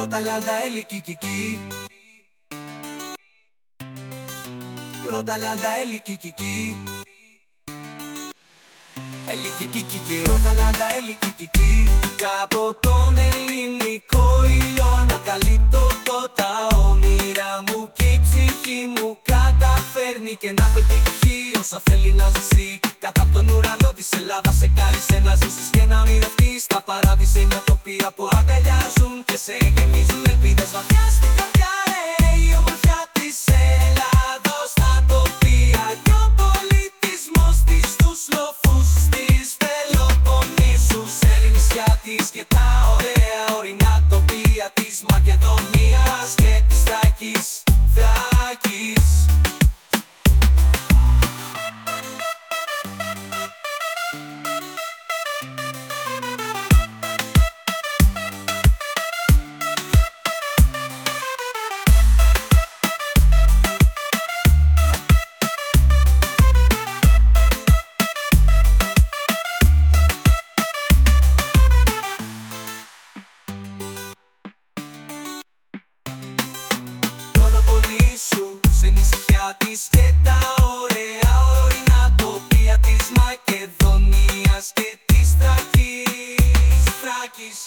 Ρωταλάντα ελικικική. Ρωταλάντα ελικικική. Ελικικική. Ρωταλάντα ελικικική. Κάπου τον ελληνικό ήλιο ανακαλύπτω τα όνειρα μου και η ψυχή μου καταφέρνει και να πετύχει όσα θέλει να ζήσει. Κάτω απ' τον ουρανό της Ελλάδας σε κάλεσε να ζήσεις και να ονειρευτείς τα παράδεισια τοπία που αγκαλιάζουν και σε γεμίζουν ελπίδες βαθιά στην καρδιά. Η ομορφιά της Ελλάδος, τα τοπία και ο πολιτισμός της, τους λοφούς της Πελοποννήσου, σε νησιά της και τα ωραία ορεινά τοπία της Μακεδονίας και της Θράκης. Σε νησιά της και τα ωραία ορεινά τοπία της Μακεδονίας και της Θράκης.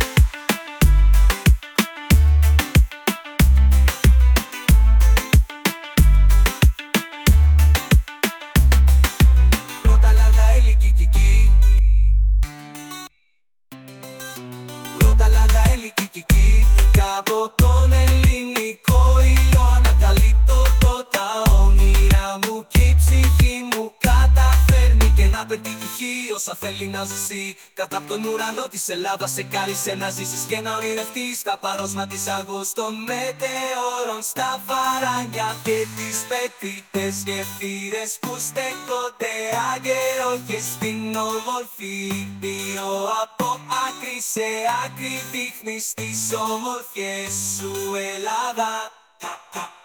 Ρωταλάντα ελικικική. Ρωταλάντα ελικικική. Κάπου τον ελληνικό ήλιο ανακαλύπτω τα όνειρα μου και η ψυχή μου καταφέρνει και να πετύχει όσα θέλει να ζήσει. Κάτω απ' τον ουρανό της Ελλάδας σε κάλεσε να ζήσεις και να ονειρευτείς τα παρόσμα της αγούς των μετεώρων στα βαράνια και τις πετρίτες γεφύρες που στέκονται άγερο και στην όμορφη Ήπειρο. Από άκρη σε άκρη δείχνεις τις ομορφιές σου, Ελλάδα.